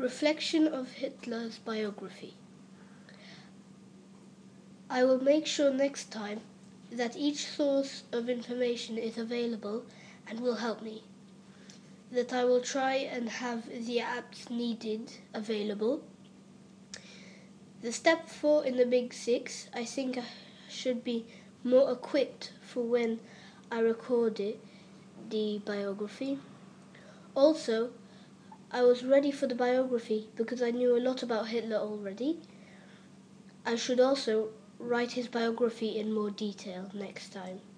Reflection of Hitler's biography. I will make sure next time that each source of information is available and will help me. That I will try and have the apps needed available. The step 4 in the Big 6, I think I should be more equipped for when I recorded the biography. Also, I was ready for the biography because I knew a lot about Hitler already. I should also write his biography in more detail next time.